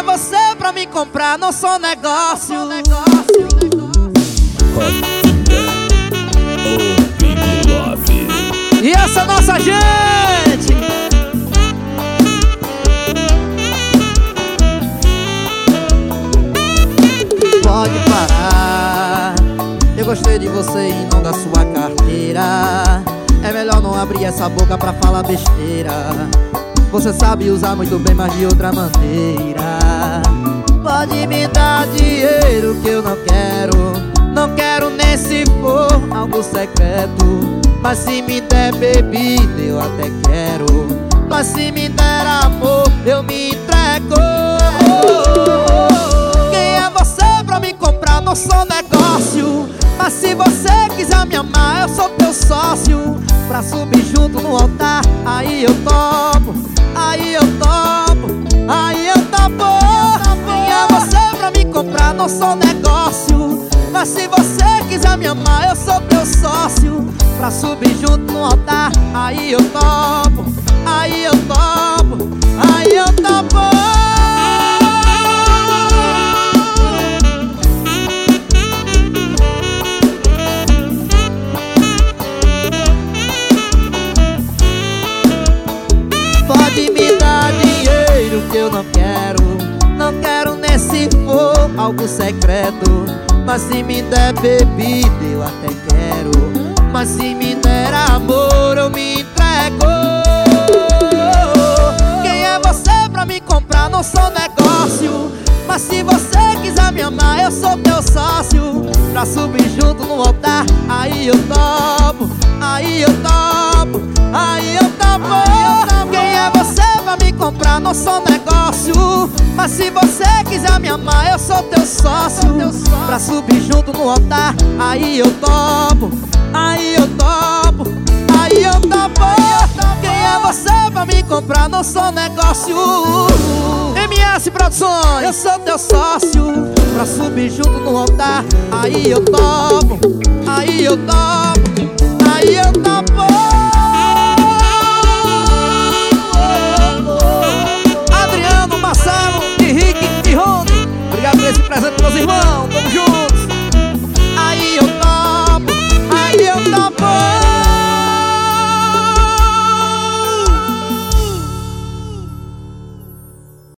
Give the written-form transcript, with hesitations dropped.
é você pra me comprar? Não sou negócio. E essa é nossa gente. Pode parar, eu gostei de você e não da sua carteira. É melhor não abrir essa boca pra falar besteira. Você sabe usar muito bem, mas de outra maneira. Pode me dar dinheiro que eu não quero. Não quero nem se for algo secreto. Mas se me der bebida eu até quero. Mas se me der amor eu me entrego. Quem é você pra me comprar? Não sou negócio. Mas se você quiser me amar, eu sou teu sócio. Pra subir junto no altar, aí eu topo. Aí eu topo, aí eu topo. Quem é você pra me comprar? Não sou negócio. Mas se você quiser me amar, eu sou teu sócio. Pra subir junto no altar, aí eu topo. Aí eu topo, aí eu topo. Pode me dar dinheiro que eu não quero. Não quero nem se for algo secreto. Mas se me der bebida eu até quero. Mas se me der amor eu me entrego. Quem é você pra me comprar? Não sou negócio. Mas se você quiser me amar, eu sou teu sócio. Pra subir junto no altar, aí eu topo. Aí eu topo, aí eu topo. Quem é você pra me comprar? Não sou negócio. Mas se você quiser me amar, eu sou teu sócio. Pra subir junto no altar, aí eu topo. Aí eu topo, aí eu topo. Quem é você pra me comprar? Não sou negócio. MS Produções, eu sou teu sócio. Pra subir junto no altar, aí eu topo. Aí eu topo, aí eu topo. Adriano, Marcelo, Henrique e Rony, obrigado por esse presente, meus irmãos. Tamo junto.